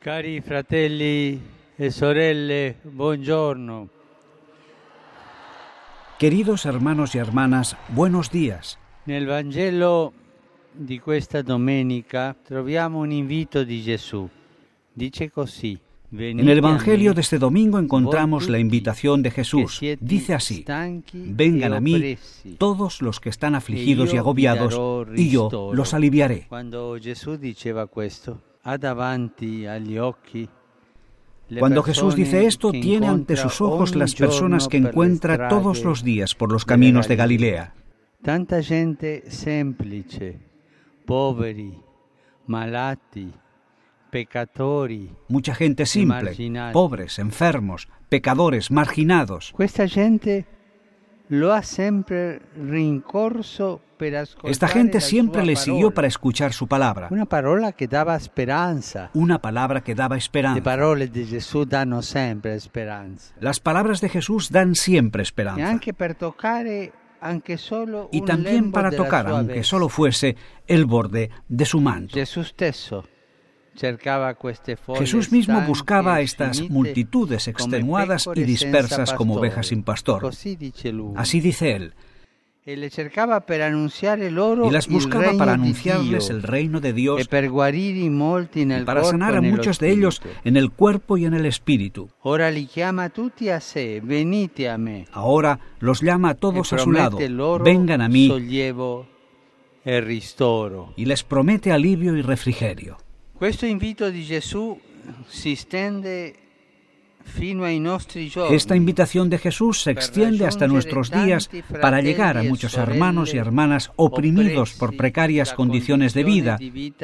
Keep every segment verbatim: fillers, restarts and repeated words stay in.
Cari fratelli e sorelle, buongiorno. Queridos hermanos y hermanas, buenos días. Nel Vangelo di questa domenica troviamo un invito di Gesù. Dice così. En el Evangelio de este domingo encontramos la invitación de Jesús. Dice así: vengan a mí todos los que están afligidos y agobiados, y yo los aliviaré. Cuando Jesús diceva questo, ha davanti agli occhi Cuando Jesús dice esto, tiene ante sus ojos las personas que encuentra todos los días por los caminos de Galilea. Tanta gente semplice, poveri, malati, peccatori. Mucha gente simple, pobres, enfermos, pecadores, marginados. Questa gente lo ha sempre rincorso per ascoltare. Esta gente siempre le siguió para escuchar su palabra. Una parola che dava speranza. Una palabra que daba esperanza. Le parole di Gesù danno sempre speranza. Las palabras de Jesús dan siempre esperanza. E anche per toccare anche solo y un también para lembo tocar, della sua aunque veste. solo fuese el borde de su manto. Gesù stesso cercava queste folle Jesús mismo stanche, buscaba a estas finite, multitudes extenuadas come y pecore dispersas senza como pastore. ovejas sin pastor. Così dice lui. Así dice él. E le cercava per annunziare loro Y las il buscaba regno para di anunciarles Dio, el reino de Dios e per guarire molti nel y para corpo sanar e a nello muchos de ellos spirito. en el cuerpo y en el espíritu. Ora li chiama tutti a sé, venite a me. Ahora los llama a todos e a su lado. promette loro Vengan a mí, sollievo e ristoro. y les promete alivio y refrigerio. Questo invito di Gesù si stende fino ai nostri giorni. Esta invitación de Jesús se extiende hasta nuestros días para llegar a muchos hermanos y hermanas oprimidos por precarias condiciones de vida,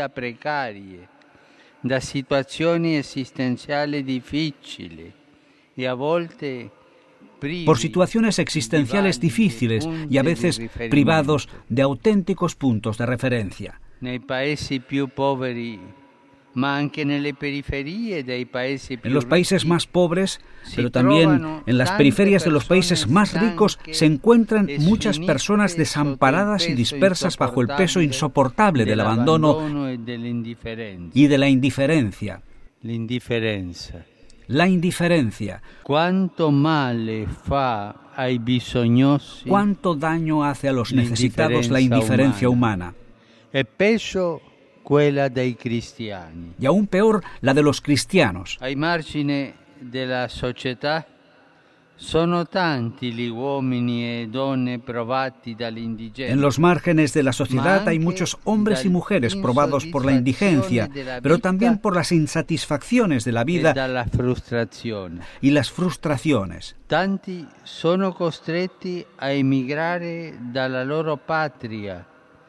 da situazioni esistenziali difficili e a volte por situaciones existenciales difíciles y a veces privados de auténticos puntos de referencia. Nei paesi più poveri, ma anche nelle periferie dei paesi più En los países ricchi, más pobres, si pero también trovano en las tante periferias de los países personas más ricos, stanche se encuentran e muchas sfinite personas sotto il desamparadas y peso dispersas bajo el peso insoportable del dell'abbandono abandono e dell'indifferenza. y de la indiferencia. L'indifferenza. La indiferencia. Quanto male fa ai bisognosi. ¿Cuánto daño hace a los necesitados la indiferencia humana? E peggio quella dei cristiani. Y aún peor, la de los cristianos. Ai margini della società sono tanti gli uomini e donne provati dall'indigenza. En los márgenes de la sociedad hay muchos hombres y mujeres provados por la indigencia, pero también por las insatisfacciones de la vida dalla frustrazione. y las frustraciones. Tanti sono costretti a emigrare dalla loro patria.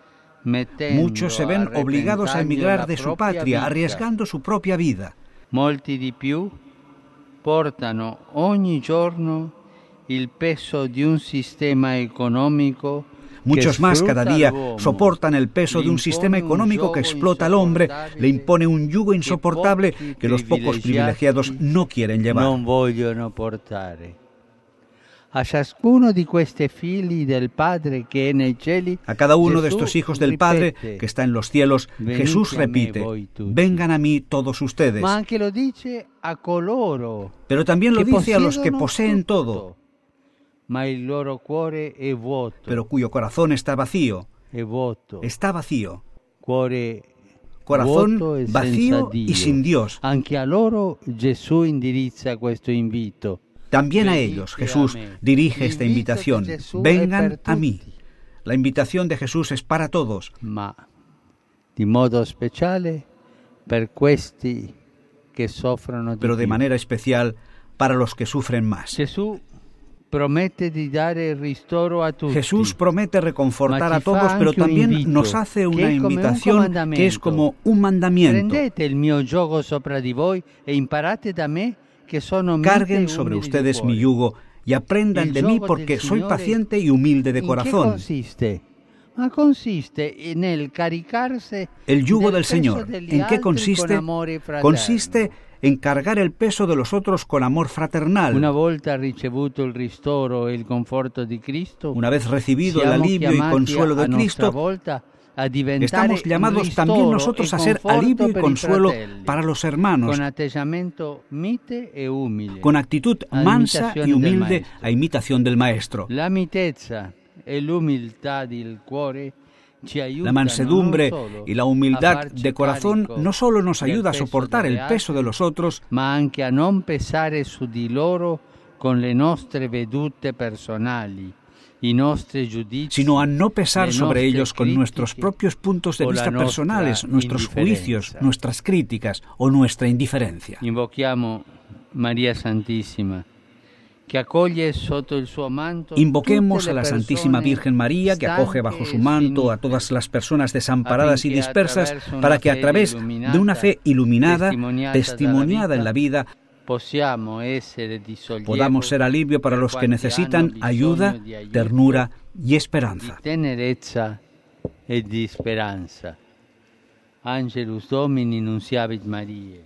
Muchos se ven obligados a emigrar de su patria, arriesgando su propia vida. Molti di più portano ogni giorno il peso di un sistema económico. Muchos más cada día soportan el peso de un sistema económico que explota al hombre, le impone un yugo insoportable que los pocos privilegiados no quieren llevar. Non vogliono portare. A ciascuno di questi figli del Padre che è nei cieli, a cada uno de Jesús estos hijos del Padre ripete, que está en los cielos, Jesús repite: vengan a mí todos ustedes. Ma anche lo dice a coloro Pero también lo che dice a los que possiedono poseen tutto, todo, ma il loro cuore è vuoto. pero cuyo corazón está vacío. È vuoto. Está vacío. Cuore Corazón vuoto e vacío senza Dio. y sin Dios. Anche a loro Gesù indirizza questo invito. También a ellos Jesús dirige esta invitación: vengan a mí. La invitación de Jesús es para todos, ma di modo speciale per questi che soffrono di pero de più. manera especial para los que sufren más. Gesù promette di dare ristoro a tutti. Jesús promete reconfortar Ma a ci fa todos, pero anche un también invito, nos hace che una è come un invitación comandamento. que es como un mandamiento. Prendete il mio giogo sopra di voi e imparate da me che sono mite Carguen e sobre umili di ustedes cuore. mi yugo y aprendan Il de mí giogo porque del soy Signore paciente y humilde de ¿En qué corazón. consiste? Ma consiste nel caricarse El yugo del del peso Señor, degli ¿en qué altri consiste? con amore fraterno. Consiste en cargar el peso de los otros con amor fraternal. Una volta ricevuto il ristoro e il conforto di Cristo, Una vez recibido el siamo alivio y chiamati consuelo a de nostra Cristo, volta Estamos llamados también nosotros a ser alivio y consuelo para los hermanos, con actitud mansa y humilde a imitación del Maestro. La mansedumbre y la humildad de corazón no solo nos ayuda a soportar el peso de los otros, ma anche a non pesare su di loro con le nostre vedute personali, sino a no pesar sobre ellos con nuestros propios puntos de vista personales, nuestros juicios, nuestras críticas o nuestra indiferencia. Invochiamo María Santísima, que acoge sotto il suo manto. Invoquemos a la Santísima Virgen María, que acoge bajo su manto a todas las personas desamparadas y dispersas, para que a través de una fe iluminada, testimoniada en la vida, podamos ser alivio para los que necesitan ayuda, ternura y esperanza. Tenerezza e di speranza. Angelus Domini nunciavit Mariae.